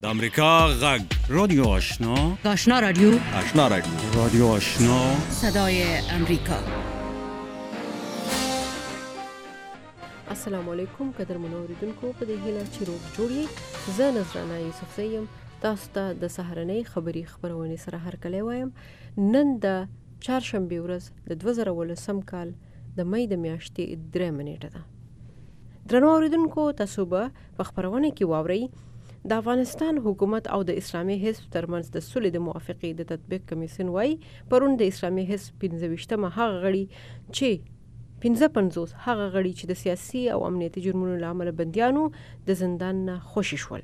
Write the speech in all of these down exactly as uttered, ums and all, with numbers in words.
د امریکا غږ رادیو آشنا آشنا رادیو آشنا رادیو رادیو آشنا صدای امریکا. السلام علیکم قدرمنو اوریدونکو، په دې هیله چې روغ جوړ یې. زه نذرانه یوسف یم، تاسو ته د سهارنۍ خبري خبرونه سره هرکلی وایم. نن د چهارشنبه ورځ د دوه زره ولسم کال د مې د میاشتې درې منېټه ده. درنو اوریدونکو، تاسو به په خبرونه کې واورئ د افغانستان حکومت او د اسلامي حزب ترمنځ د صلح د موافقې د تطبیق کمیسیون وايي پرون د اسلامي حزب پنځه ویشتمه هغه غړي چې پنځه پنځوس هغه غړي چې د سیاسي او امنیتي جرمونو له امله بندیانو د زندان نه خوشي شول.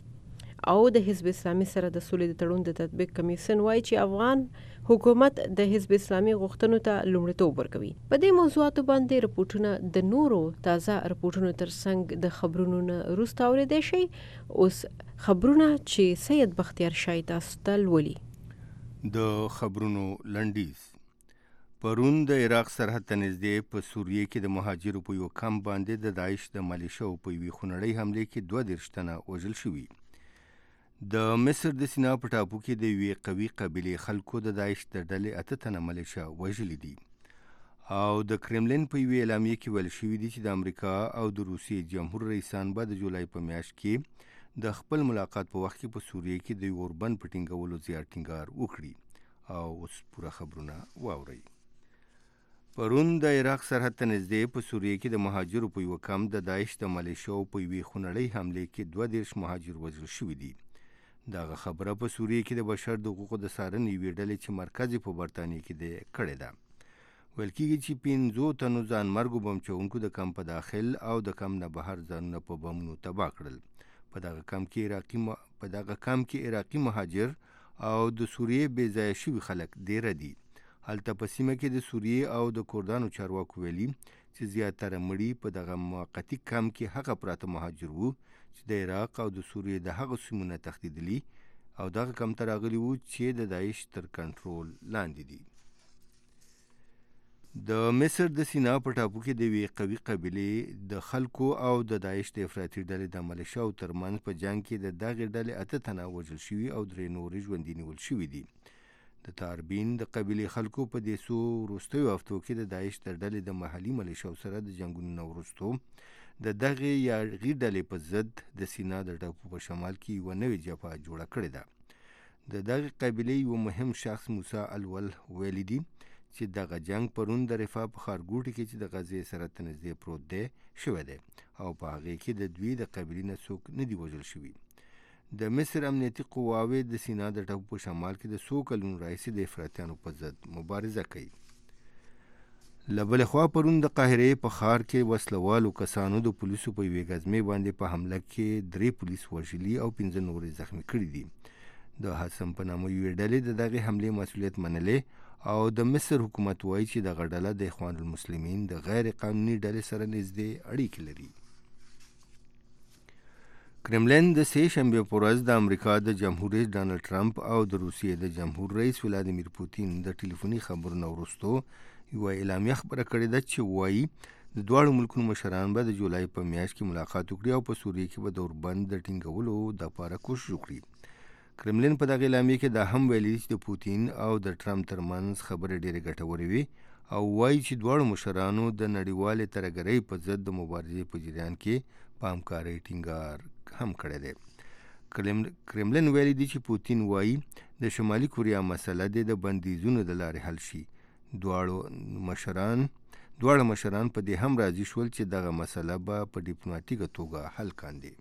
او د حزب اسلامي سره د صلح د تړون د تطبیق کمیسیون وايي چې افغان حکومت د حزب اسلامي غوښتنو ته لومړیتوب ورکوي. په دې موضوعاتو باندې رپورټونه د نورو تازه رپورټونو ترڅنګ د خبرونو نه وروسته اورېدای شئ. اوس خبرونه چې سید بختیار شاه تاسو ته لولي. د خبرونو لنډیز. پرون د عراق سرحد ته نږدې په سوریه کې د مهاجرو په یو کمپ باندې د داعش د ملیشو په یوې خونړۍ حملې کې دوه دېرش تنه وژل شوي. د مصر د سینا په ټاپو کې د یوې قوي قبیلې خلکو د داعش د ډلې اته تنه ملیشه وژلي دي. او د کرملین په یوې اعلامیه کې ویل شوي دي چې د امریکا او د روسیې جمهور رئیسان به د جولای په میاشت کې د خپل ملاقات په وخت کې په سوریه کې د اوربند په ټینګولو زیات ټینګار وکړي. او اوس پوره خبرونه واورئ. پرون د عراق سرحد ته نږدې په سوریه کې د مهاجرو په یوه کمپ د داعش د ملیشو په یوې خونړۍ حملې کې دوه دېرش مهاجر وژل شوي دي. دغه خبره په سوریه کې د بشر د حقوقو د څارنې یوې ډلې چې مرکز یې په برطانیه کې دی کړې ده. ویل کېږي چې پنځو تنو ځانمرګو بم چوونکو د کمپ په داخل او د کمپ نه بهر ځانونه په بمونو تباه کړل. په دغه کمپ کې عراقي م... په دغه کمپ کې عراقي مهاجر او د سوریې بې ځایه شوي خلک ډېره دي. هلته په سیمه کې د سوریې او د کردانو چارواکو ویلي چې زیاتره مړي په دغه موقتي کمپ کې هغه پراته مهاجر وو چې د عراق او د سوریې د هغه سیمو نه تښتېدلي او دغه کمپ ته راغلي وو چې د داعش تر کنټرول لاندې دي. د مصر د سینا په ټاپو کې د یوې قوي قبیلې د خلکو او د داعش د افراطي ډلې د ملیشاو ترمنځ په جنګ کې د دغې ډلې اته تنه وژل شوي او درې نورې ژوندي نیول شوي دي. د تاربین د قبیلې خلکو په دې څو وروستیو هفتو کې د داعش د ډلې د محلي ملیشاو سره د جنګونو نه وروستو د دغې یاغي ډلې په ضد د سینا د ټاپو په شمال کې یوه نوې جبهه جوړه کړې ده. د دغې قبیلې یو مهم شخص موسی الول ویلي دي چې دغه جنګ پرون د رفاه په ښارګوټي کې چې د غزې سرحد ته نږدې پروت دی شوی دی او په هغې کې د دوی د قبیلې نه څوک نه دي وژل شوي. د مصر امنیتي قواوې د سینا د ټاپو په شمال کې د څو کلونو راهیسې د افراطیانو په ضد مبارزه کوي. له بلې خوا پرون د قاهرې په ښار کې وسلوالو کسانو د پولیسو په یوې ګزمې باندې په حمله کې درې پولیس وژلي او پنځه نورې زخمي کړي دي. د حسم په نامه یوې ډلې د دغې حملې مسؤلیت منلی او د مصر حکومت وایي چې دغه ډله د اخوان المسلمین د غیر قانوني ډلې سره نږدې اړیکې لري. کرملین د سې شنبې په ورځ د امریکا د جمهور رئیس ډانلډ ټرمپ او د روسیې د جمهور رئیس ولادیمیر پوتین د ټلیفوني خبرو نه وروستو یوه اعلامیه خپره کړې ده چې وایي د دواړو ملکونو مشران به د جولای په میاشت کې ملاقات وکړي او په سوریه کې به د اوربند د ټینګولو دپاره کوشش وکړي. کرملین په دغه اعلامیه کې دا هم ویلي چې د پوتین او د ټرمپ ترمنځ خبرې ډېرې ګټورې وي او وایي چې دواړو مشرانو د نړیوالې ترهګرۍ په ضد د مبارزې په جریان کې په همکارۍ ټینګار هم کړی دی. کرملین ویلي دي چې پوتین وایي د شمالي کوریا مسله د د بندیزونو د لارې حل شي. دواړو مشران دواړه مشران په دې هم راضي شول چې دغه مسله به په ډیپلوماټیکه توګه حل کاندي.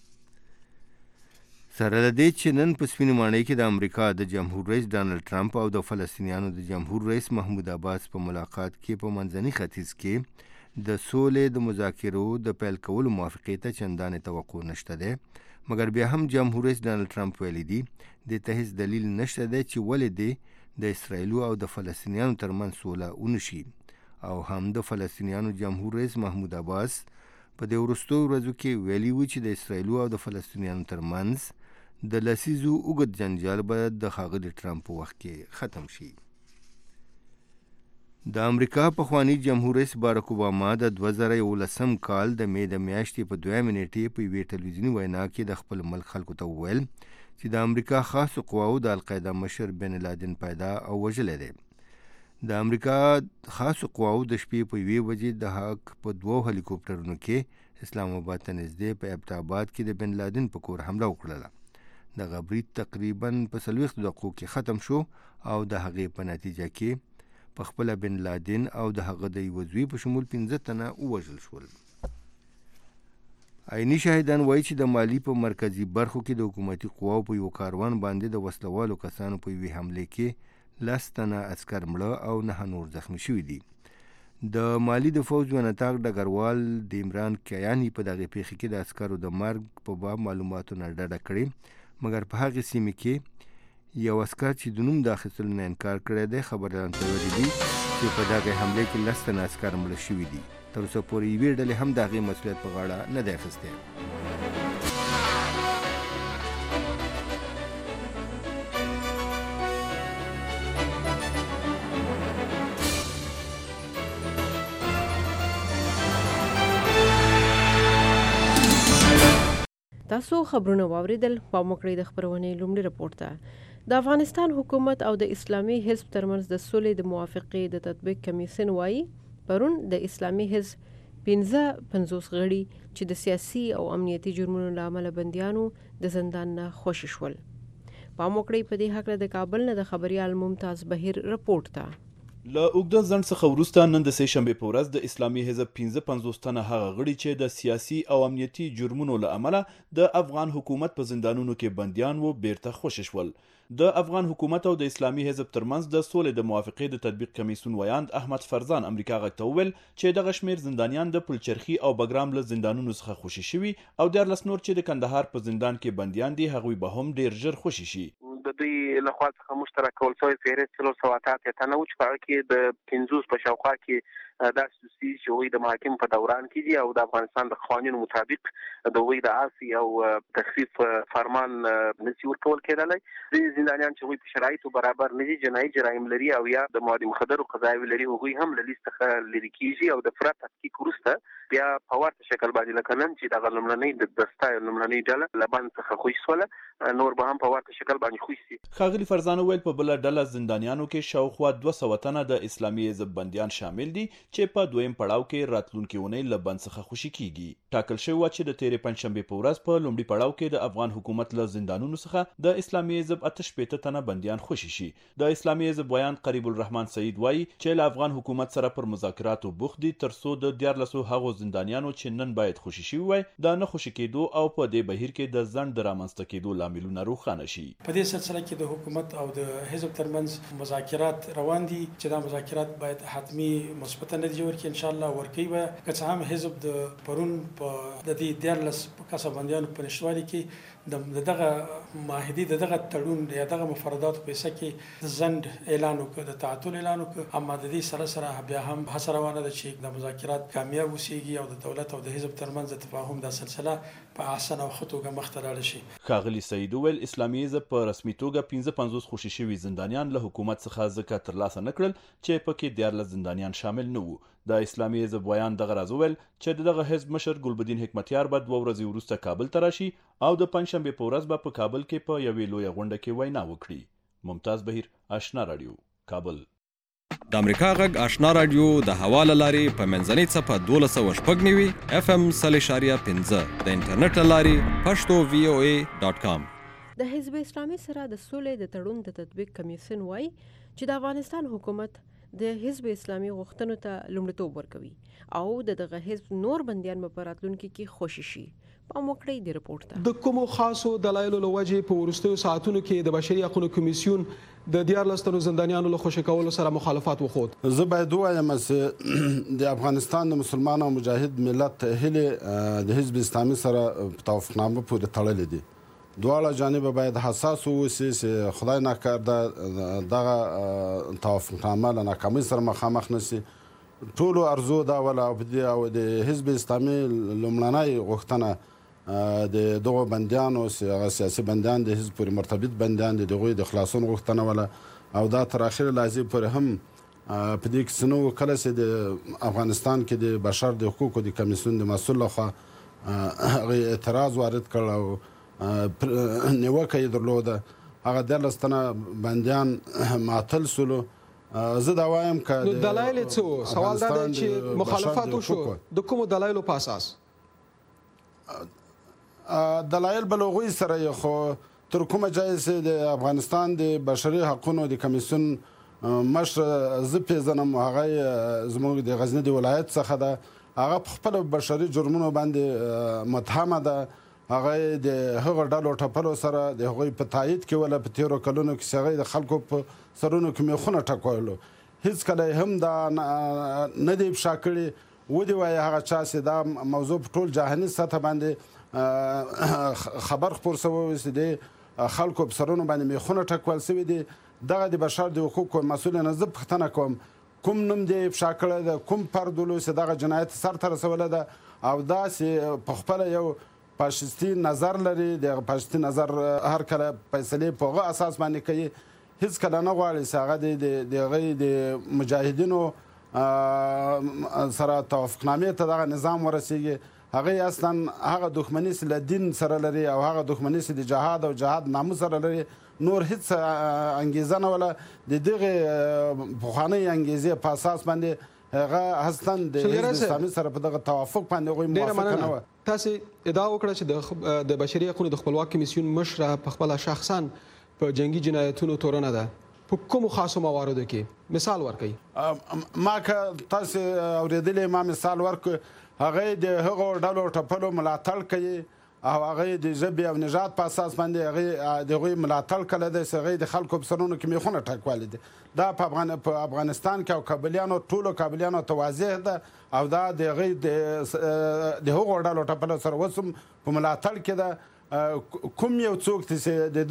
سره له دې چې نن په سپینې ماڼۍ کې د امریکا د جمهور رئیس ډانلډ ټرمپ او د فلسطینیانو د جمهور رئیس محمود عباس په ملاقات کې په منځني ختیځ کې د سولې د مذاکرو د پیل کولو موافقې ته چندانې توقع نشته دی، مګر بیا هم جمهور رئیس ډانلډ ټرمپ ویلي دي دې ته هیڅ دلیل نشته دی چې ولې دې د اسرائیلو او د فلسطینیانو ترمنځ سوله ونشي. او هم د فلسطینیانو جمهور رئیس محمود عباس په دې وروستیو ورځو کې ویلي و چې د اسرائیلو او د فلسطینیانو ترمنځ د لسیزو اوږد جنجال به د ښاغلي ټرمپ په وخت کې ختم شي. د امریکا پخوانی جمهور رئیس باراک اوباما د دوه زره یولسم کال د مې د میاشتې په دویمه نیټې په یوې ټلویزیوني وینا کې د خپل ملک خلکو ته وویل چې د امریکا خاصو قواو د القاعده مشر بن لادن پیدا او وژلی دی. د امریکا خاصو قواو د شپې په یوې بجې د حق په دوو هلیکوپټرونو کې اسلام آباد ته نږدې په ابټاباد کې د بن لادن په کور حمله وکړله. دغه برید تقریبا په څلوېښتو دقیقو کې ختم شو او د هغې په نتیجه کې په خپله بن لادن او د هغه د یوه زوی په شمول پنځه تنه ووژل شول. عیني شاهدان وایي چې د مالي په مرکزي برخو کې د حکومتي قواو په یو کاروان باندې د وسلوالو کسانو په یوې حملې کې لس تنه عسکر مړه او نه نور زخمي شوي دي. د مالي د فوج ونتاق ډګروال د عمران کیانی په دغې پیښې کې د عسکرو د مرګ په باب معلوماتو نه ډډه کړې، مګر په هغې سیمې کې یو عسکر چې د نوم د اخیستلو نه انکار کړی دی خبريالانو ته ویلي دي چې په دغې حملې کې لس تنه عسکر مړه شوي دي. تر اوسه پورې یوې ډلې هم د هغې مسؤلیت په غاړه نه دی اخیستی. تاسو خبرونه واوریدل. په موکړې د خبرونې لومړي رپورت ته د افغانستان حکومت او د اسلامي حزب ترمنځ د سولې د موافقې د تطبیق کمیسیون وایي پرون د اسلامي حزب پنځه پنځوس غړي چې د سیاسي او امنیتي جرمونو له امله بندیانو د زندان نه خوشي شول. په موکړې په دې هکله د کابل نه د خبريال ممتاز بهیر رپورت ته. له اوږده ځنډ څخه وروسته نن د سې شنبې په ورځ د اسلامي حزب پنځه پنځوس تنه هغه غړي چې د سیاسي او امنیتي جرمونو له امله د افغان حکومت په زندانونو کې بندیان وو بیرته خوشي شول. د افغان حکومت او د اسلامي حزب ترمنځ د سولې د موافقې د تطبیق کمیسیون ویاند احمد فرزان امریکا غږ ته وویل چې دغه شمیر زندانیان د پلچرخي او بګرام له زندانونو څخه خوشي شوي او دیارلس نور چې د کندهار په زندان کې بندیان دي هغوی به هم ډیر ژر خوشي شي. د دوی لخوا څخه مشترک کول شوی فهرست څلور سوه اته اتیا تنه و چې په هغه کې د پنځوس په شاوخوا کې داسې دوستي چې هغوی د محاکم په دوران کې دي او د افغانستان د قوانینو مطابق د هغوی د عافي او تخفیف فرمان نشي ورکول کېدلی. ځینې زندانیان چې هغوی په شرایطو برابر نه دي، جنایي جرایم لري او یا د مواد مخدرو قضاوې لري، هغوی هم له لیست څخه لرې کېږي او د پوره تحقیق وروسته بیا په ورته شکل باندې لکه نن چې دغه لومړنۍ د دسته لومړنۍ ډله له بند څخه خوشي شوله، نور به هم په ورته شکل باندې خوشي شي. ښاغلي فرزان وویل په بله ډله زندانیانو کې شاوخوا دوه سوه تنه د اسلامي حزب بندیان شامل دي چې په دویم پړاو کې راتلونکي اونۍ له بند څخه خوشي کیږي. ټاکل شوی وه چې د تېرې پنجشنبې په ورځ په لومړي پړاو کې د افغان حکومت له زندانونو څخه د اسلامي حزب اته شپېته تنه بندیان خوشي شي. د اسلامي حزب ویاند قریب الرحمن سعید وایي چې له افغان حکومت سره پر مذاکراتو بوخت دي ترڅو د دیارلسو هغو زندانیانو چې نن باید خوشي شوي وای د نه خوشي کېدو او په دې بهیر کې د ځنډ د رامنځته کېدو لاملونه روښانه شي. په دې سلسله کې د حکومت او د حزب ترمنځ مذاکرات روان دي چې دا مذاکرات باید حتمی مثبت نتیجه ورکړي ان شاء الله ورکوي به که څه هم حزب د پرون په د دې دیارلس کسه بندیانو په نشتوالي کې د دغه معاهدې د دغه تړون یا دغه مفردات په حصه کې د ځنډ اعلان وکړ، د تعطل اعلان وکړ، اما د دې سره سره بیا هم هڅه روانه ده چې د مذاکرات کامیاب وسیږي او د دولت او د حزب ترمنځ د تفاهم د سلسله په احسن او ښه توګه مخته لاړه شي. ښاغلي سعید وویل اسلامي حزب په رسمي توګه پنځه پنځوس خوشي شوي زندانیان له حکومت څخه ځکه ترلاسه نه کړل چې پکې دیارلس زندانیان شامل نه وو. د اسلامي حزب ویاند دغه راز وویل چې دغه حزب مشر ګلبدین حکمتیار به دوه ورځې وروسته کابل ته راشي او د پنجشنبې په ورځ به په کابل کې په یوې لویه غونډه کې وینا وکړي. ممتاز بهیر، آشنا راډیو، کابل. د امریکا غږ آشنا راډیو د هوا له لارې په منځنۍ څپه دولس سوه شپږ نوي اف ام سل اشاریه پنځه د انټرنیټ له لارې پښتو وی او ای ډاټ کام. د حزب اسلامي سره د سولې د تړون د تطبیق کمیسیون وایي چې د افغانستان حکومت د حزب اسلامي غوښتنو ته لومړیتوب ورکوي او د دغه حزب نور بندیان به په راتلونکي کې خوشي شي. په موکړې د رپورت ته د کومو خاصو دلایلو له وجې په وروستیو ساعتونو کې د بشري حقوقو کمیسیون د دیارلس تنو زندانیانو له خوشي کولو سره مخالفت وښود. زه باید ووایم چې د افغانستان د مسلمان او مجاهد ملت هیلې د حزب اسلامي سره په توافقنامه پورې تړلې دي. دواړه جانب باید حساس واوسي چې خدای ناکرده دغه توافقنامه له ناکامۍ سره مخامخ نشي. ټولو ارزو دا ولا او د حزب اسلامي لومړنۍ غوښتنه د دغو بندیانو سیاسي بندیان د حزب پورې مرتبط بندیان د هغوی د خلاصون غوښتنه ولا او دا تر اخره لحظې پورې هم په دې کې څه نه وو. کله چې د افغانستان کې د بشر د حقوقو د کمیسیون د مسؤل لخوا هغې اعتراض وارد کړ او نیوکه یې درلوده، هغه دیارلس تنه بندیان معطل سولو. زه دا وایم که نو دلایل یې څه وو؟ سوال دا دی چې مخالفت وشو د کومو دلایلو په اساس؟ دلایل به له هغوی سره یې، خو تر کومه ځایه چې د افغانستان د بشري حقونو د کمیسیون مشر زه پیژنم، هغه زموږ د غزني د ولایت څخه ده، هغه په خپلو بشري جرمونو باندې متهمه ده. هغه د هغو ډلو ټپلو سره د هغوی په تایید کې وله په تېرو کلونو کې چې هغوی د خلکو په سرونو کې میخونه ټکولو، هېڅکله یې هم دا نه دی افشا کړي. ودې وایي هغه چا چې دا موضوع په ټول جهاني سطح باندې خبر خپور شوی چې د خلکو په سرونو باندې میخونه ټکول شوي دي. دغه د بشر د حقوقو مسؤل نه زه پوښتنه کوم کوم نوم دی افشا کړی ده، کوم فرد ولو چې دغه جنایت سرته رسولی ده او داسې په خپله یو فاشیستي نظر لري، د فاشیستي نظر هر کله فیصلې په هغه اساس باندې کوي، هېڅکله نه غواړي چې هغه د هغوی د مجاهدینو سره توافقنامې ته دغه نظام ورسیږي. هغوی اصلا هغه دښمني چې له دین سره لري او هغه دښمني چې د جهاد او جهاد ناموس سره لري، نور هیڅ انګیزه نه وله. د دغې پخوانۍ انګیزې په اساس باندې هغه اصلا د حزب اسلامي سره په دغه توافق باندې هغوی موافقه نه وه. تاسې ادعا وکړه چې د بشري حقونو د خپلواک کمیسیون مشره په خپله شخصا په جنګي جنایتونو تورنه ده، په کومو خاصو مواردو کې مثال ورکوي؟ ما که تاسې اورېدلې ما مثال ورکړ، هغوی د هغو ډلو ټپلو ملاتړ کوي او هغوی د ژبې او نژاد په اساس باندې هغوی د هغوی ملاتړ کړی دی چې هغوی د خلکو په سرونو کې میخونه ټکولی دي. دا په افغانستان کې او کابلیانو ټولو کابلیانو ته واضح ده او دا د هغوی د هغو ډلو ټپلو سره اوس هم په ملاتړ کې ده. کوم یو څوک چې د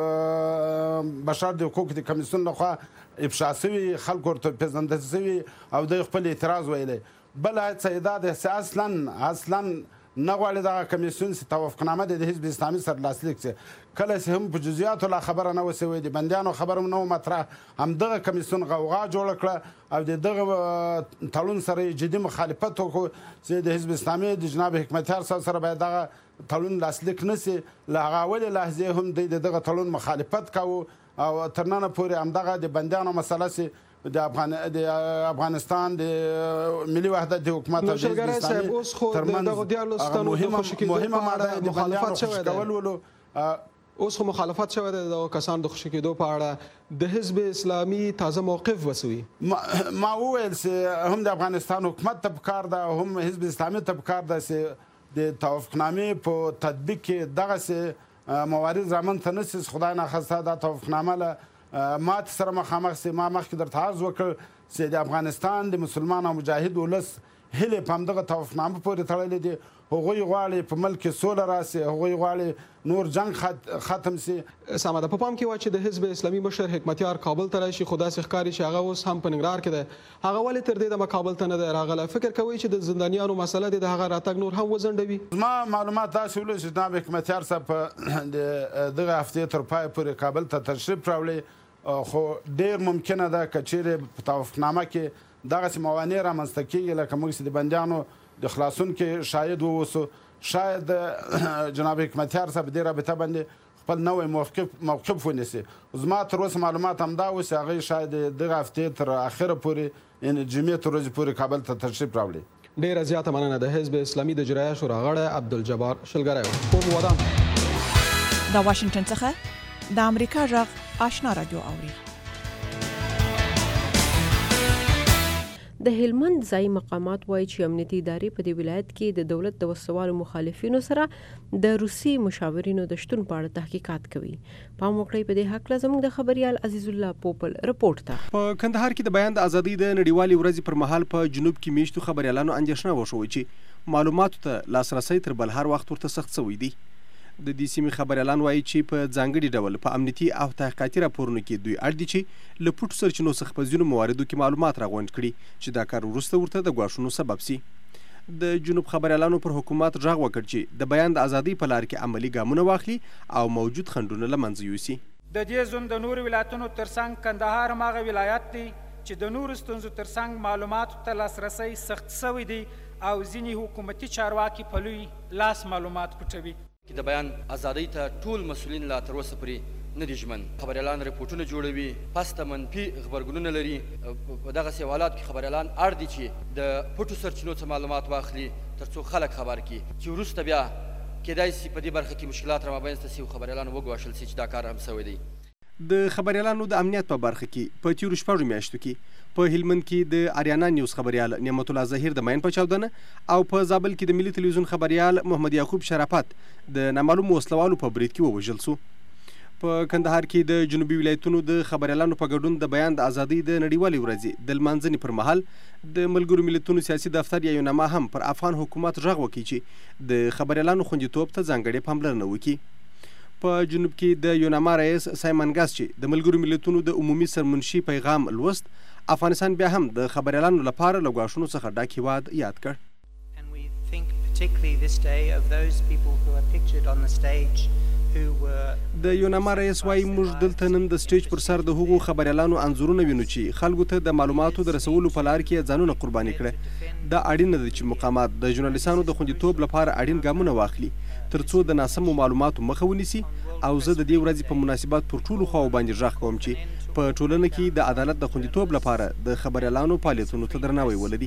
دغه بشر د حقوقو د کمیسیون لخوا افشا شوي، خلکو ورته پېژندل شوي او دوی خپل اعتراض ویلی. بله هڅه یې دا ده چې اصلا اصلا نه غواړي دغه کمیسیون چې توافقنامه د حزب اسلامي سره لاسلیک شي. کله چې هم په جزئیاتو لا خبره نه وه شوې، د بندیانو خبره هم نه وه مطرح، همدغه کمیسیون غوغا جوړه کړه او د دغه تړون سره یې جدي مخالفت وکړو چې د حزب اسلامي د جناب حکمتیار صاحب سره باید دغه تړون لاسلیک نه شي. له هغه اولې لحظې هم دوی د دغه تړون مخالفت کوو او تر ننه پورې همدغه د بندیانو مسله چې د افغان د افغانستان د ملي وحدت د حکومت او د حزب اسلامي ترمنځ مهمه ماده د بندیانو خوشي کول ولو. اوس خو مخالفت شوی دی د کسانو د خوشي کېدو په اړه، د حزب اسلامي تازه موقف وسوي. ما وویل چې هم د افغانستان حکومت ته پکار ده او هم حزب اسلامي ته پکار ده چې د توافقنامې په تطبیق کې دغسې موارد رامنځته نه شي. خدای ناخواسته دا توافقنامه له مات سره مخامخ سي. ما مخکې درته عرض وکړ چې د افغانستان د مسلمان او مجاهد ولس هیلې په همدغه توافقنامه پورې تړلې دي. هغوی غواړي په ملک کې سوله راسي، هغوی غواړي نور جنګ ختم سي. سمه ده. په پام کې وایي چې د حزب اسلامي مشر حکمتیار کابل ته راشي، خو داسې ښکاري چې هغه اوس هم په ننګرهار کې دی. هغه ولې تر دې دمه کابل ته نه دی راغلی؟ فکر کوئ چې د زندانیانو مسله دی د هغه راتګ نور هم وځنډوي؟ زما معلومات داسې ولو چې جناب حکمتیار صاحب په دغه هفتې تر پایه پورې کابل ته تشریف راوړي، خو ډیر ممکنه ده که چیرې په توافقنامه کې دغسې موانع رامنځته کېږي لکه موږ چې د بندیانو د خلاصون کې شاید ووسو، شاید جناب حکمتیار صاحب دې رابطه باندې خپل نوی موقف موقف ونیسي. زما تر اوسه معلومات همدا و چې هغوی شاید دغه هفتې تر اخره پورې یعنې جمعې تر ورځې پورې کابل ته تشریف راوړي. ډېره زیاته مننه. د حزب اسلامي د اجرایه شورا غړی عبدالجبار شلګری و. خوب ودان. د واشنګټن څخه د امریکا غږ آشنا رادیو اوري. د هلمند ځایي مقامات وایي چې امنیتي ادارې په دې ولایت کې د دولت د وسوالو مخالفینو سره د روسي مشاورینو د شتون په اړه تحقیقات کوي. پام وکړئ په دې هکله زموږ د خبريال عزیز الله پوپل رپورټ ته. په کندهار کې د بیان د ازادۍ د نړیوالې ورځې پر مهال په جنوب کې میشتو خبريالانو اندېښنه وښوي چې معلوماتو ته لاسرسی تر بل هر وخت ورته سخت شوی دی. د دې سیمې خبريالان وایي چې په ځانګړي ډول په امنیتي او تحقیقاتي راپورونو کې دوی اړ دي چې له پټو سرچینو څخه په ځینو مواردو کې معلومات راغونډ کړي چې دا کار وروسته ورته د ګواښونو سبب سي. د جنوب خبريالانو پر حکومت غږ وکړ چې د بیان د ازادۍ په لار کې عملي ګامونه واخلي او موجود خنډونه له منځه یوسي. د دې زون د نور ولایتونو ترڅنګ کندهار ماغه ولایت دی چې د نورو ستونزو ترڅنګ معلوماتو ته لاسرسی سخت سوی دی او ځینې حکومتي چارواکي په لوی لاس معلومات پټوي. د بیان ازادۍ ته ټول مسؤلین لا تر اوسه پورې نه دي ژمن. خبریالان رپورټونه جوړوي، پس ته منفي غبرګونونه لري. په دغسې حالاتو کې خبریالان اړ دي چې د پټو سرچینو څخه معلومات واخلي تر څو خلک خبر کړي چې وروسته بیا کېدای شي په دې برخه کې مشکلات را مابینځته شي او خبریالان وګواښل شي چې دا کار هم سوی دی. د خبریالانو د امنیت په برخه کې په تیرو شپږو میاشتو کې په هلمند کې د اریانا نیوز خبریال نعمت الله ظهیر د ماین په چاودنه او په زابل کې د ملي تلویزیون خبریال محمد یعقوب شرافت د نامعلومو وسلوالو په برید کې ووژل سو. په کندهار کې د جنوبي ولایتونو د خبریالانو په ګډون د بیان د ازادۍ د نړیوالې ورځې د لمانځنې پر مهال د ملګرو ملتونو سیاسي دفتر یا یوناما هم پر افغان حکومت غږ وکړي چې د خبریالانو خوندیتوب ته ځانګړې پاملرنه وکړي. په جنوب کې د یوناما رئیس سایمن ګاس چې د ملګرو ملتونو د عمومي سرمنشي پیغام لوست، افغانستان بیا هم د خبریالانو لپاره له ګواښونو څخه ډک هیواد یاد کړ. د یوناما رئیس وایي موږ دلته نن د سټیج پر سر د هغو خبریالانو انځورونه وینو چې خلکو ته د معلوماتو د رسولو په لار کې ځانونه قرباني کړه. دا اړینه ده چې مقامات د ژورنالیستانو د خوندیتوب لپاره اړین ګامونه واخلي ترڅو د ناسمو معلوماتو مخه ونیسي. او زه د دې ورځې په مناسبت پر ټولو خواو باندې غږ کوم چې په ټولنه کې د عدالت د خوندیتوب لپاره د خبریالانو فعالیتونو ته درناوی ولري.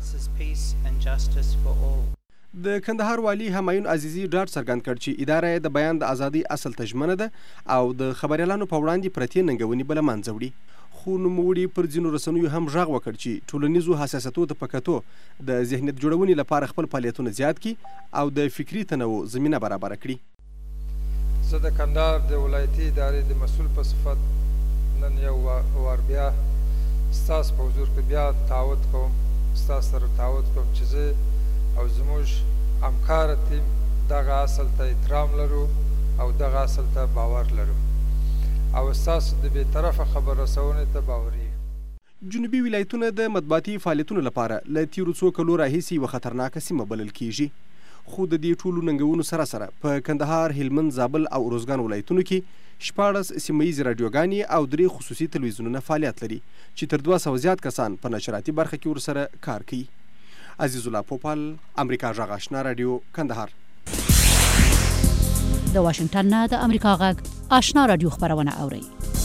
د کندهار والي همایون عزیزي ډاډ څرګند کړ چې اداره د بیان د ازادۍ اصل ته ژمنه ده او د خبریالانو په وړاندې پرتې ننګونې به له منځه وړي. خو نوموړي پر ځینو رسنیو هم غږ وکړ چې ټولنیزو حساسیتو ته په کتو د ذهنیت جوړونې لپاره خپل فعالیتونه زیات کړي او د فکري تنوع زمینه برابره کړي. زه د کندهار د ولایتي ادارې د مسؤل په صفت نن یو وار بیا ستاسو په حضور کې بیا تعهد کوم ستاسو سره تعهد کوم چې زه او زموږ همکاره ټیم دغه اصل ته احترام لرو او دغه اصل ته باور لرو او ستاسو د بې طرفه خبر رسونې ته باوري. جنوبي ولایتونه د مطبوعاتي فعالیتونو لپاره له تیرو څو کلو راهیسې یوه خطرناکه سیمه بلل کیږي. خو د دې ټولو ننګونو سره سره په کندهار، هلمند، زابل او روزګان ولایتونو کې شپاړس سیمه ییزې راډیوګانې او درې خصوصي تلویزیونونه فعالیت لري چې تر دوه سوه زیات کسان په نشراتي برخه کې ورسره کار کوي. عزیز الله پوپل، امریکا غږ آشنا رادیو، کندهار. د واشنگټن نه د امریکا غږ آشنا رادیو خبرونه اورئ.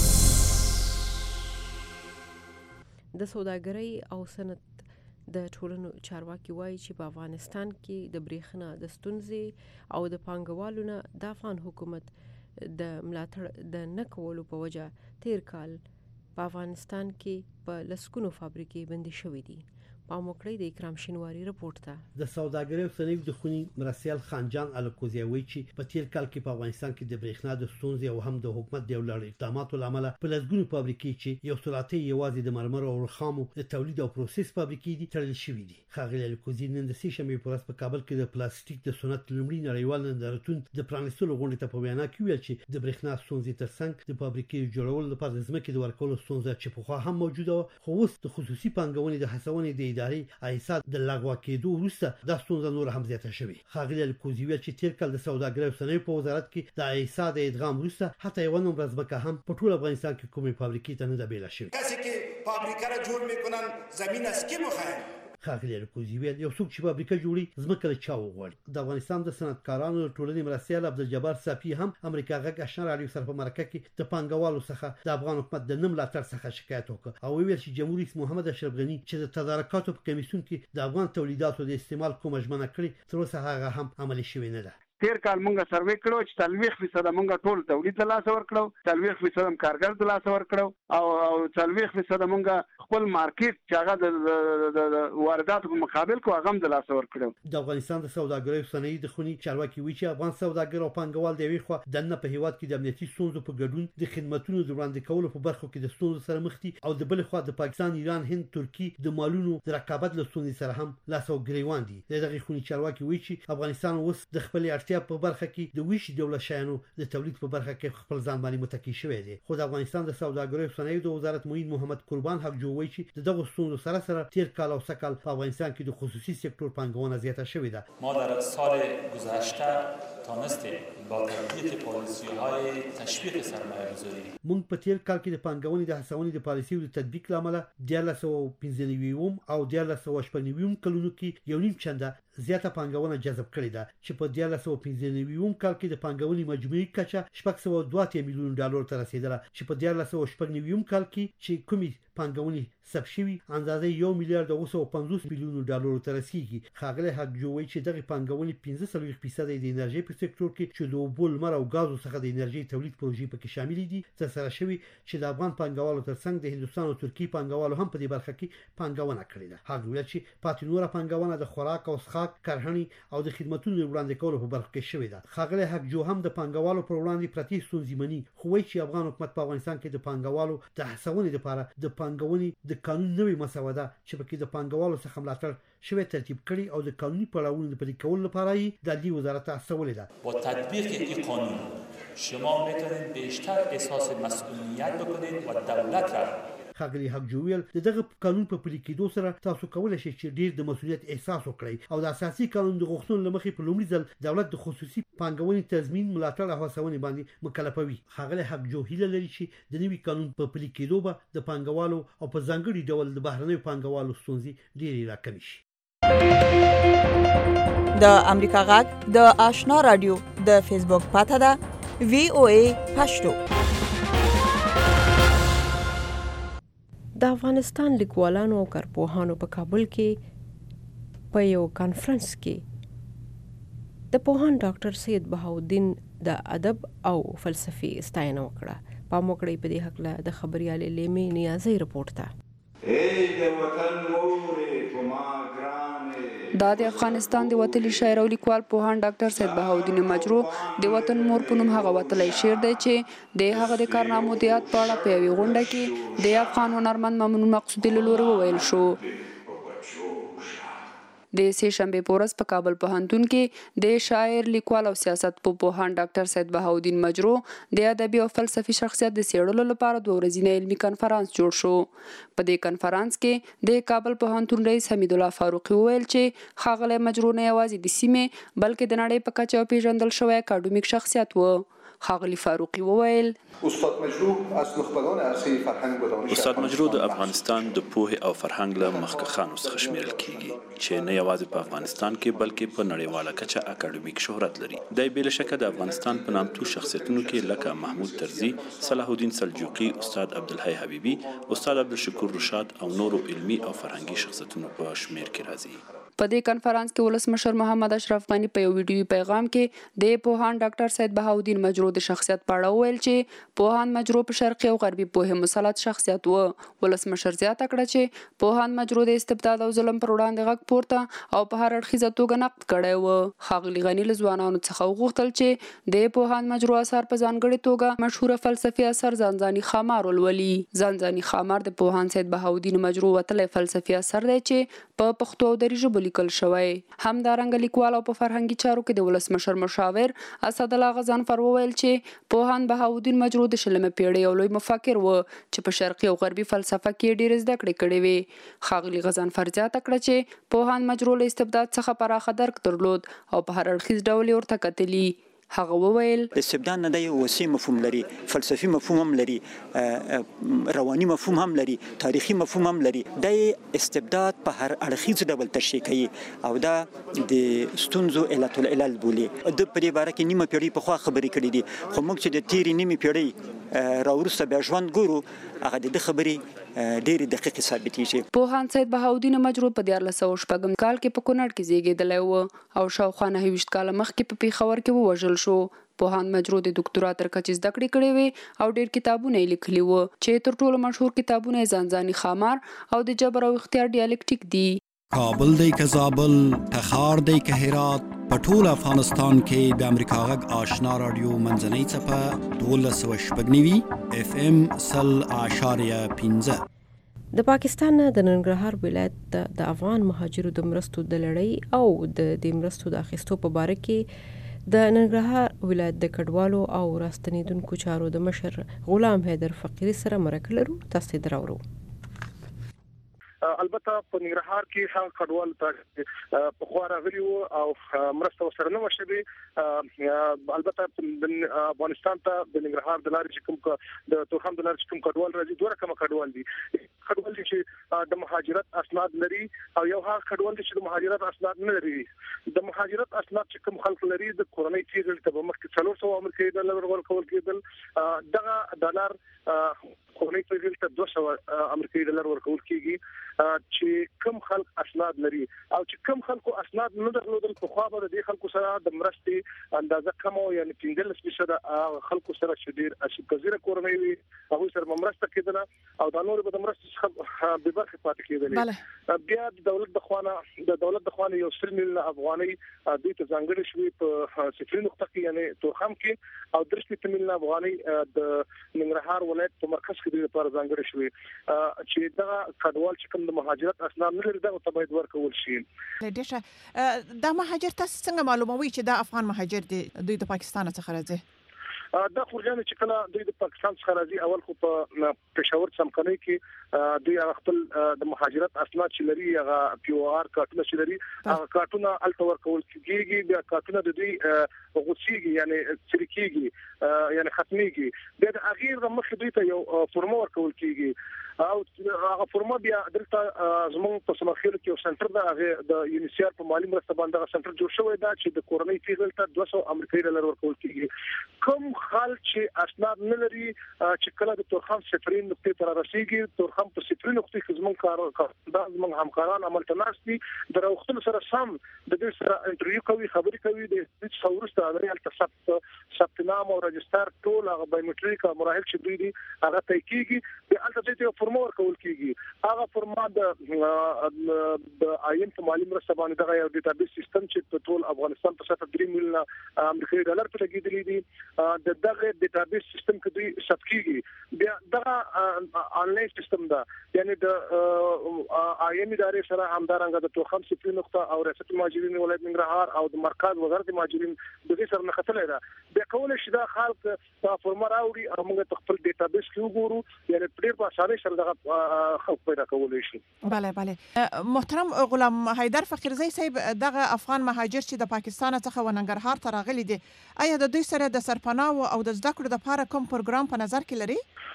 د سوداګرۍ او صنعت د ټولنو چارواکي وایي چې په افغانستان کې د بریښنا د ستونزې او د پانګوالو نه د افغان حکومت د ملاتړ د نه کولو په وجه تیر کال په افغانستان کې په لسګونو فابریکې بندي شوې دي. پام وکړئ د اکرام شینواري رپورټ ته. د سوداګرۍ او صنعت د خونی مرسیال خانجان الکوزی وایي چې په تیر کال کې په افغانستان کې د بریښنا د ستونزې او هم د حکومت د ولړ اقداماتو لامل په لسګونو فابریکې چې یو سلاطي یوازې د مرمر او رخامو د تولید او پروسس فابریکې دي تړل شوې دي. ښاغلي الکوزی نن د سې شنبې په ورځ په کابل کې د پلاستیک د صنعت لومړي نړیوال نندارتون د پرانیستلو غونډې ته په وینا کې ویل چې د بریښنا ستونزې ترڅنګ د فابریکې جوړولو لپاره د ځمکې د ورکولو ستونزه چې پخوا هم موجوده وه، خو اوس د خصوصي پانګونې د هڅونې د ادارې ایسا د لغوه کېدو وروسته دا ستونزه نور هم زیاته شوې. ښاغلي الکوزی ویل چې تیر کال د سوداګرۍ او صنعت په وزارت کې د ایسا د ادغام وروسته حتی یو نمبر ځمکه هم په ټول افغانستان کې کومې فابریکې ته نه ده بیله شوې. کسی که فابریکه را جور میکنن زمین از کی میخواین؟ ښاغلي الکوزی ویل یو څوک چې فابریکه جوړي ځمکه له چا وغواړي. د افغانستان د صنعتکارانو ټولنې مرستیال عبدالجبار صافي هم امریکا غږ آشنا رادیو سره په مرکه کې د پانګوالو څخه د افغان حکومت د نه ملاتړ څخه شکایت وکړ او ویل چې جمهور رئیس محمد اشرف غني چې د تدارکاتو په کمیسیون کې د افغان تولیداتو د استعمال کومه ژمنه کړې تر اوسه هغه هم عملي شوې نه ده. تیر کال مونږه سروې کړو چې څلوېښت فیصده مونږه ټول تولید ته لاس ورکړو، څلوېښت فیصده هم کارګر ته لاس ورکړو او او څلوېښت فیصده مونږه خپل مارکیټ چې هغه د وارداتو په مقابل کو هغه هم د لاس ورکړو. د افغانستان د سوداګرۍ او صنعت د خونی چارواکي وی چې افغان سوداګر او پانګوال د یوې خوا د نه په هیواد کې د امنیتي ستونزو په ګډون د خدماتو د وړاندې کولو په برخو کې د ستونزو سره مخ دي او د بل خوا د پاکستان، ایران، هند، ترکی د مالونو د رقابت له ستونزې سره هم لاس او ګریوان دي. دغه خونی چارواکي وی چې افغانستان اوس د خپل اړتیا په برخه کې د ویش دولت شایانو د تولید په برخه کې خپل ځان باندې متکی شوی دی. خو د افغانستان د سوداګرۍ او صنعت وزارت معین محمد قربان حق جوړوي چې دغه ستونزو سره سره تیر کال او سکل په افغانستان کې د خصوصي سکتور پانګونه زیاته شوې ده. ما در سال گذشته تانستیم با تطبیق پالیسی‌های تشویق سرمایه‌گذاری. موږ په تیر کال کې د پانګونې د هڅونې د پالیسیو د تطبیق لامل دیارلس سوه پنځه نوي او دیارلس سوه شپږ نوي کلونو کې یو نیم چنده زیاته پانګونه جذب کړې ده چې په دیارلس سوه پنځه نوي کال کې د پانګونې مجموعي کچه شپږ سوه دوه اتیا میلیون ډالر ته رسیدله چې په دیارلس سوه شپږ نوي کال کې چې کومي پانګونې ثبت شوي اندازه یو میلیارډ اوه سوه پنځوس میلیون ډالر ته رسیدي. ښاغلی حقجو وایي چې دغه پانګونې پنځه څلوېښت فیصد د انرژي په سکتور کې چې د اوبو لمر او غازو څخه د انرژي تولید پروژې پکې شامل دي ترسره شوي چې د افغان پانګوالو ترڅنګ د هندوستان او ترکیې پانګوالو هم په دې برخه کې پانګونه کړې ده. هغه ویل چې پاتې نوره پانګونه د خوراک او څښاک کرهڼې او د خدماتو وړاندې کولو په برخه کې شوې ده. ښاغلی حقجو هم د پانګوالو پر وړاندې پرتې ستونزې مني خو وایي چې افغان حکومت په افغانستان کې د پانګوالو د هڅونې لپاره د پانګونې د قانون نوې مسوده چې پکې د پانګوالو څخه ملاتړ شوی ترتیب کړي او د قانوني پړاوونو د پلي کولو لپاره یې د عدلیې وزارت هڅولې ده. با تطبیق این قانون شما میتونید بیشتر احساس مسئولیت بکنید و دولت را ښاغلی حقجو ویل د دغه قانون په پلي کېدو سره تاسو کولی شئ چې ډیر د مسؤلیت احساس وکړئ او د اساسي قانون د غوښتنو له مخې په لومړي ځل دولت د خصوصي پانګونې تضمین ملاتړ او هڅونې باندې مکلفوي. ښاغلی حقجو هیله لري چې د نوي قانون په پلي کېدو به د پانګوالو او په ځانګړي ډول د بهرنیو پانګوالو ستونزې ډېرې راکمې شي. د امریکا غږ د آشنا رادیو د فیسبوک پاته ده وی او ای پښتو. د افغانستان لیکوالانو او کارپوهانو په کابل کې په یو کانفرنس کې د پوهاند ډاکټر سید بهاءالدین د ادب او فلسفي ستاینه وکړه. پام وکړئ په دې هکله د خبريالې لیمې نیازۍ رپورټ ته. دا د افغانستان د وتلي شاعر او لیکوال پوهاند ډاکټر سید بهاءالدین مجروح د وطن مور په نوم هغه وتلی شعر دی چې د هغه د کارنامو د یاد په اړه په یوې غونډه کې د افغان هنرمند ممنون مقصودي له لورې وویل شو. د سه شنبه په ورځ په کابل پوهنتون کې د شاعر لیکوال او سیاست په پوهاند ډاکټر سید بهاءالدین مجروح د ادبي او فلسفي شخصیت د څېړلو لپاره دوه ورځنی علمي کنفرانس جوړ شو. په دې کنفرانس کې د کابل پوهنتون رئیس حمید الله فاروقي وویل چې ښاغلی مجروح نه یوازې د سیمې بلکې د نړۍ په کچه پیژندل شوی اکاډمیک شخصیت و. ښاغلی فاروقي وویل استاد مجروح از نخبگان عرصه فرهنگ و دانش استاد مجروح د افغانستان د پوهې او فرهنګ له مخکښانو څخه شمیرل کیږي چې نه یوازې په افغانستان کې بلکې په نړیواله کچه اکاډمیک شهرت لري. دی بې شکه د افغانستان په نامتو شخصیتونو کې لکه محمود طرزي، صلاح الدین سلجوقي، استاد عبدالحی حبیبي، استاد عبدالشکور رشاد او نورو علمي او فرهنګي شخصیتونو په شمیر کې راځي. په دې کنفرانس کې ولسمشر محمد اشرف غنی په یو ویډیوي پیغام کې د پوهاند ډاکټر سید بهاءالدین مجروح د شخصیت په اړه وویل چې پوهاند مجروح په شرقي او غربي پوهې مسلط شخصیت و. ولسمشر زیاته کړه چې پوهاند مجروح د استبداد او ظلم پر وړاندې غږ پورته او په هر اړخیزه توګه نقد کړی و. ښاغلي غني له ځوانانو څخه وغوښتل چې د پوهاند مجروح اثار په ځانګړې توګه مشهوره فلسفي اثر ځانځاني خامار ولولي. ځانځاني خامار د پوهاند سید بهاءالدین مجروح وتلی فلسفي اثر دی چې په پښتو او دری ژبو لیکل شوی. همدارنګه لیکوال او په فرهنګي چارو کې د ولسمشر مشاور اسد الله غضنفر وویل چې پوهاند بهاءالدین مجروح د شلمې پیړۍ یو لوی مفکر و چې په شرقي او غربي فلسفه کې ډېرې زده کړې کړې وې. ښاغلي غضنفر زیاته کړه چې پوهاند مجروح له استبداد څخه پراخه درک درلود او په هر اړخیز ډول یې ورته کتلي. هغه وویل استبداد نه دی وسیع مفهوم لري، فلسفي مفهوم هم لري، رواني مفهوم هم لري، تاریخي مفهوم هم لري. د استبداد په هر اړخیز ډول تشریح کوي او دا د ستونزو علت العلل بولي. د په دې باره کې نیمه پیړۍ پخوا خبرې کړې دي خو موږ چې د تیرې نیمې پیړۍ راوروسته بیا ژوند ګورو هغه د ده خبرې ډېرې دقیقې ثابتېږي. پوهاند سید بهاءالدین مجروح په دیارلس سوه شپږم کال کې په کونړ کې زیږېدلی و او شاوخوا نهه ویشت کاله مخکې په پېښور کې ووژل شو. پوهاند مجروح د دکتورا تر کچې زده کړې کړې وې او ډېر کتابونه یې لیکلي وو چې تر ټولو مشهور کتابونه یې ځانځاني خامار او د جبر او اختیار ډیالکټیک دي. کابل دی که زابل، تخار دی که هرات، په ټول افغانستان کې د امریکا غږ آشنا رادیو منځنۍ څپه دولس سوه شپږ نوي اف ام سل اعشاریه پنځه. د پاکستان د ننګرهار ولایت د افغان مهاجرو د مرستو د لړۍ او د دې مرستو د اخیستو په باره کې د ننګرهار ولایت د کډوالو او راستنیدونکو چارو د مشر غلام حیدر فقیري سره مرکه لرو. تاسو یې دراورو. البته په ننګرهار کې هغه کډوال ته په خوا راغلي او مرسته ورسره نه وشوي البته د افغانستان ته د ننګرهار د لارې کوم د تورخم د لارې کوم کډوال راځي دوه رقم کډوال دي کډوال دي چې د مهاجرت اسناد لري او یو هغه کډوال دي چې د مهاجرت اسناد نه لري د مهاجرت اسناد چې کوم خلک لري د کورنۍ تیزل ته به مخکې څلور سوه امریکایي ډالر ورکول کېدل دغه ډالر کورنۍ تیزل ته دوه سوه امریکایي ډالر ورکول کېږي چې کوم خلک اسناد لري او چې کوم خلکو اسناد نه درلودل په خوا به د خلکو سره د مرستې اندازه کم او یعنی پنځلس فیصد خلکو سره چې ډیر اشکازیره کورنۍ وي هغه سره مرسته کېدله او د نور به د مرستې څخه به برخه پاتې کېدلې بیا د دولت د خوانه د دولت د خوانه یو سل میلیون افغاني د ته ځانګړي شوی په صفر نقطه کې یعنی تورخم کې او درشت میلیون افغاني د ننګرهار ولایت په مرکز کې د لپاره ځانګړي شوی چې دا کډوال چې کوم د مهاجرت اسناد نه لري دا ته باید ورکول شي دشه دا مهاجر تاسو څنګه معلوموي چې دا افغان مهاجر دي دوی د پاکستان څخه راځي دا خورجان چې کله دوی د پاکستان څخه راځي اول خو په پېښور څمکنۍ کې دوی هغه خپل د مهاجرت اسناد چې لري هغه پی او آر کارتونه چې لري هغه کارتونه الته ورکول کېږي بیا کارتونه د دوی غوڅيږي یعنی چریکيږي یعنی ختميږي بیا د اخیر د مخ دوی ته یو فرم ورکول کېږي او هغه فرما بیا دلته زموږ په سمخیل کې یو سنټر دا هغه د یونیسیار په مالی مرسته باندې سنټر جوړ شوی دا چې د کورنۍ فیزل ته دوه سوه امریکایي ډالر ورکول کېږي کوم خلک چې اسناد نه لري چې کله د تورخم صفرین نقطې تر رسیدي تورخم په صفرین نقطې کې زموږ کار دا زموږ همکاران عمل تناسي د راوختلو سره سم د دې سره انټرویو کوي خبرې کوي د هیڅ څورسته د ریال ثبت ثبت نام او رجستر ټول هغه بایومټریک مراحل چې دوی دي هغه طی کیږي د الته فرما ورکول کیږي هغه فرما د د آئین په مالی مرسته باندې دغه یو ډیټابیس سیستم چې په ټول افغانستان په سطح درې میلیون امریکایي ډالر په لګیدلې دي د دغه ډیټابیس سیستم کې دوی ثبت کیږي بیا دغه انلاین سیستم دا یعنی د آئین ادارې سره همدارنګه د توخم صفر نقطه او ریاست مهاجرین ولایت ننګرهار او د مرکز وزارت مهاجرین د دې سره نښتلې ده بیا کول شي دا خلک په فرما راوړي او موږ خپل ډیټابیس کې وګورو یعنی ډېر په اسانۍ سره دغه خلک پیدا کولای شي بله بله محترم غلام حیدر فقیرزی صاحب دغه افغان مهاجر چې د پاکستان څخه و ننګرهار ته راغلي دي آیا د دوی سره د سرپناه او د زده کړو لپاره کوم پروګرام په نظر کې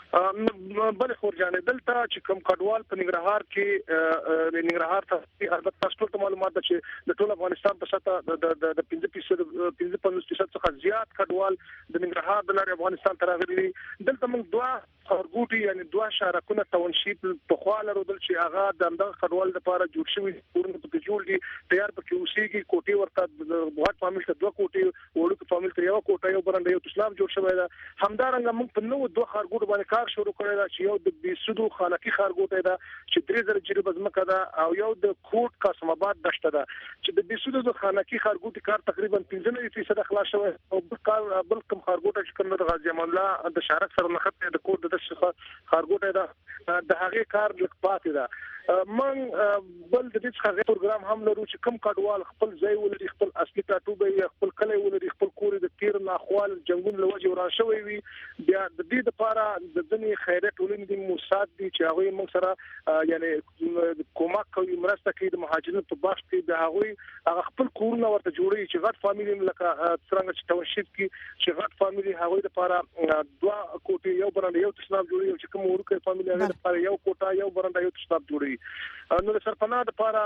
لري بل خورجانې دلته چې کوم کډوال په ننګرهار کې ننګرهار ته البته تاسو ته معلومات ده چې د ټول افغانستان په سطح د پنځه فیصد پنځه پنځوس فیصد څخه زیات کډوال د ننګرهار د لارې افغانستان ته راغلي دلته موږ دوه خرګوټي یعنی دوه شارکونه ټاونشیپ په خوا لرودل چې هغه د همدغه کډوال لپاره جوړ شوی کورونه په جوړ دي تیار پکې اوسېږي کوټي ورته بوهات فامیل ته دوه کوټي وړو فامیل ته یو کوټه یو برنده یو اسلام جوړ شوی دا همدارنګه موږ په نو دوه خرګوټ باندې کار شروع کړی دا چې یو د بیسودو خانقي خرګوټ دا چې درې زره جری بزمکه دا او یو د کوټ قاسم آباد دشته دا چې د بیسودو د خانقي خرګوټ کار تقریبا پنځه فیصد خلاص شوی او بل کار بل کوم خرګوټ چې کوم د غازی امان الله د شارک سره نخته د کوټ د خرګوټ دا د هغه کار لک پاتې ده من بل د دې څخه پروګرام هم لرو چې کم کډوال خپل ځای ولري خپل اصلي ټاټوبه خپل کلی ولري خپل کور د تیر نه اخوال جنگون لوجه وران شوی وي بیا د دې لپاره د ځنې خیرات ولني د موساد دي چې هغه موږ سره یعنی کومک کوي مرسته کوي د مهاجرینو په باش کې د هغه هغه خپل کورونه ورته جوړي چې غټ فامیلی لکه څنګه چې ټاونشیپ کې چې غټ فامیلی هغه لپاره دوا کوټي یو برنده یو تشناب جوړي چې کوم ورکه فامیلی هغه لپاره یو کوټه یو برنده یو تشناب جوړي نو د سرپناه لپاره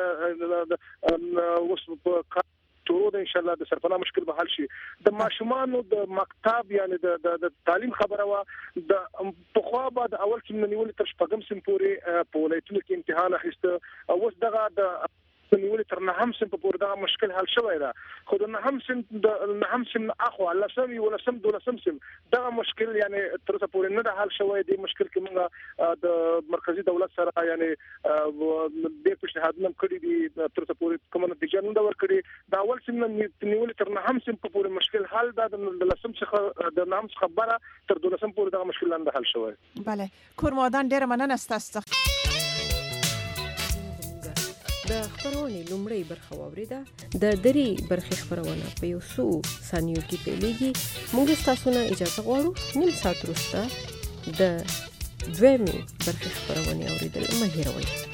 اوس په ټول ان شاء الله د سرپناه مشکل به حل شي د ماشومانو د مکتب یعنی د د تعلیم خبره وا د په خوا بعد اول کې نیول تر شپږم سم پورې په ولایتونو کې امتحان اخیسته او اوس دغه د نیول تر نه هم سم په پور دا مشکل حل شوی دا خو د نه هم سم د نه هم سم اخو الله سم ولا سم دول سم سم دا مشکل یعنی تر څه پورې نه حل شوی دی مشکل کې موږ د مرکزی دولت سره یعنی د پیشنهادونه کړی دي تر څه پورې کومه نتیجه نه ور کړی دا اول سم نیول تر نه هم سم په پورې مشکل حل دا د لسم څخه د نام خبره تر دولسم پورې دا مشکل نه حل شوی bale کورمادان ډیر مننه ستاسو د خبرونې لومړی برخه واوریده د درې برخې خبرونه په یو څو ثانیو کې پیلېږي موږ تاسو نه اجازه غواړو نیم ساعت وروسته د دویمې برخې خبرونه اوریدل مه هېروئ